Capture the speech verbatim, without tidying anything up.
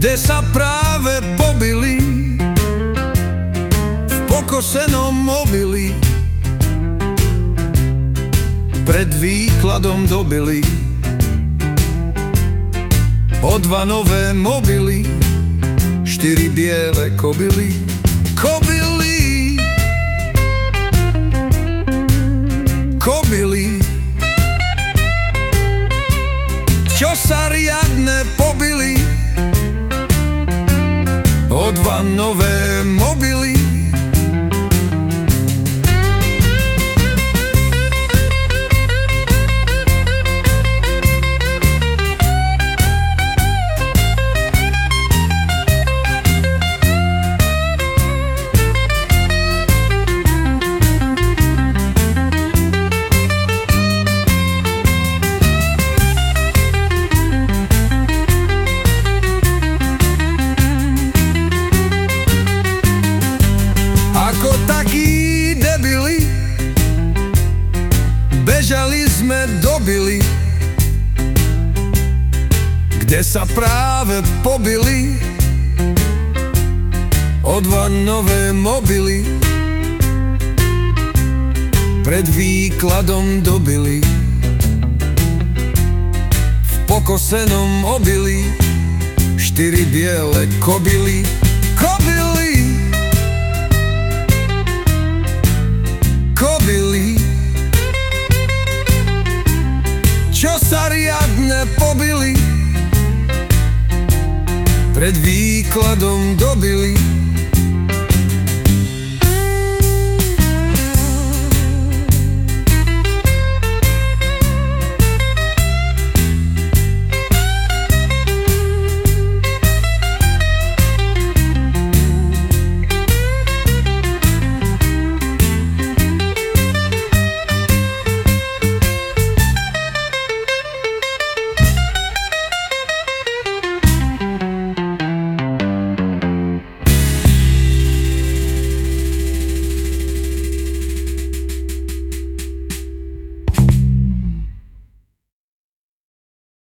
kde sa práve pobili v pokosenom mobili, pred výkladom dobili o dva nové mobily, štyri biele kobily. Kobily, kobily, čo sa riadne pobili o dva nové mobily. Takí debili bežali sme do Bily, kde sa práve pobili o dva nové mobily, pred výkladom dobili v pokosenom obili, štyri biele kobily. Kobily, kobily, čo sa riadne pobili, pred výkladom dobili